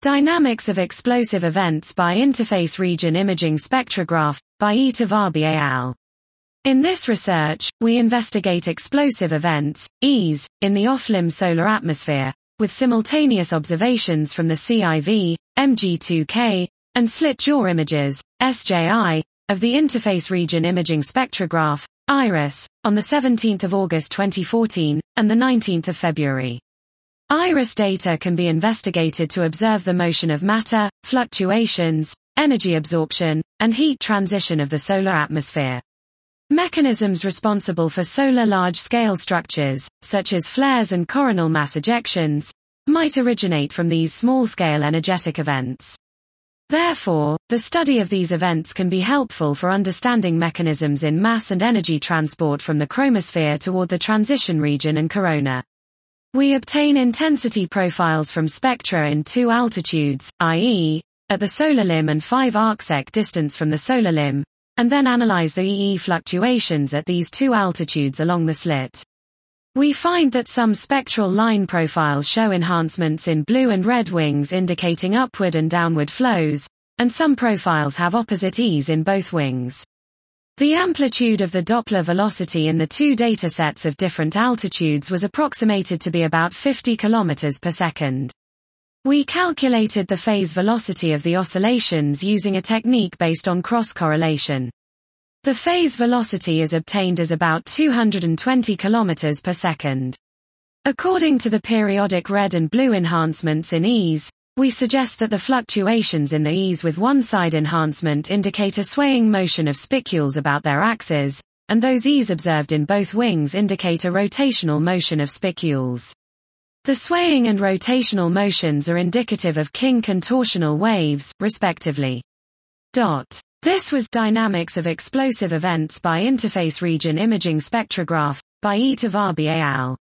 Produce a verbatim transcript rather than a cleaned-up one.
Dynamics of Explosive Events by Interface Region Imaging Spectrograph, by E. Tavabi et al. In this research, we investigate explosive events, E Es, in the off-limb solar atmosphere, with simultaneous observations from the C I V, M G two K, and slit-jaw images, S J I, of the Interface Region Imaging Spectrograph, IRIS, on the seventeenth of August twenty fourteen, and the nineteenth of February. IRIS data can be investigated to observe the motion of matter, fluctuations, energy absorption, and heat transition of the solar atmosphere. Mechanisms responsible for solar large-scale structures, such as flares and coronal mass ejections, might originate from these small-scale energetic events. Therefore, the study of these events can be helpful for understanding mechanisms in mass and energy transport from the chromosphere toward the transition region and corona. We obtain intensity profiles from spectra in two altitudes, that is, at the solar limb and five arcsec distance from the solar limb, and then analyze the E E fluctuations at these two altitudes along the slit. We find that some spectral line profiles show enhancements in blue and red wings indicating upward and downward flows, and some profiles have opposite ease in both wings. The amplitude of the Doppler velocity in the two datasets of different altitudes was approximated to be about fifty kilometers per second. We calculated the phase velocity of the oscillations using a technique based on cross-correlation. The phase velocity is obtained as about two hundred twenty kilometers per second. According to the periodic red and blue enhancements in E Es, we suggest that the fluctuations in the E Es with one-side enhancement indicate a swaying motion of spicules about their axes, and those E Es observed in both wings indicate a rotational motion of spicules. The swaying and rotational motions are indicative of kink and torsional waves, respectively. Dot. This was Dynamics of Explosive Events by Interface Region Imaging Spectrograph, by E. Tavabi et al.